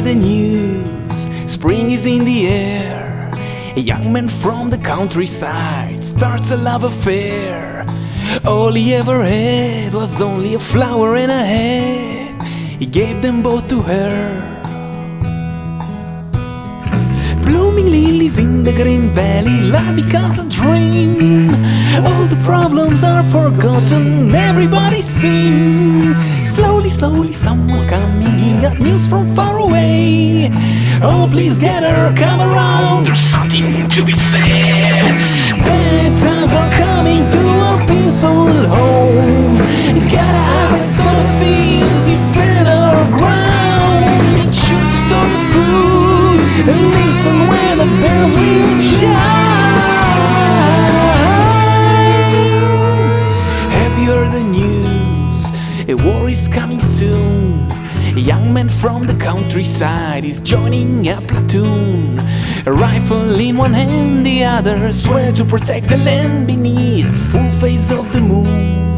heard the news? Spring is in the air. A young man from the countryside starts a love affair. All he ever had was only a flower and a hat. He gave them both to her. Blooming lilies in the green valley, love becomes a dream. All the problems are forgotten, everybody sing. Slowly, slowly someone's coming, he got news from far away. Oh, please get her, come around, there's something to be said. Bad times are coming to a peaceful home. Gotta harvest all the things, defend our ground. Shoot the story through, and listen when the bells will chime. Have you heard the news? A war is coming soon. A young man from the countryside is joining a platoon. A rifle in one hand, the other swear to protect the land beneath the full face of the moon.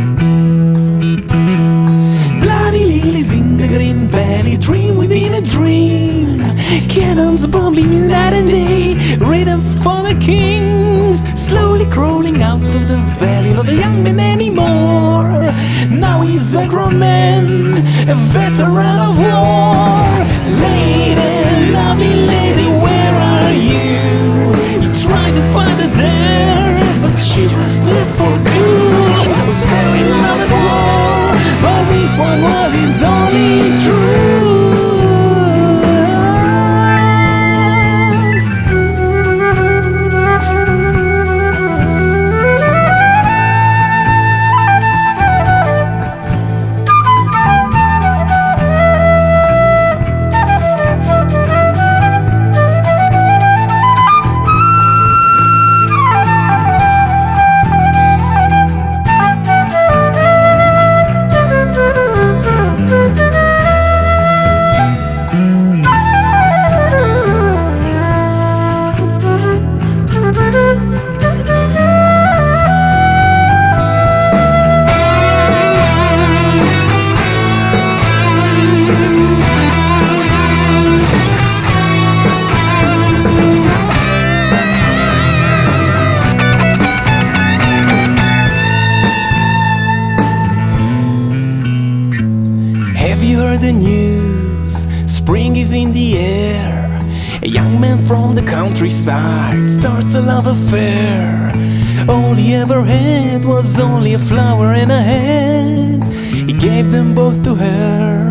Bloody lilies in the green valley, dream within a dream. Cannons bombing night and day, rhythm for the kings. Slowly crawling out of the valley, not a young man anymore. Now he's a grown man, a veteran of war. Lady, lovely lady, where are you? He tried to find her there, but she just left for good. He was very in love at war, but this one was his only true. Have you heard the news? Spring is in the air. A young man from the countryside starts a love affair. All he ever had was only a flower and a hat. He gave them both to her.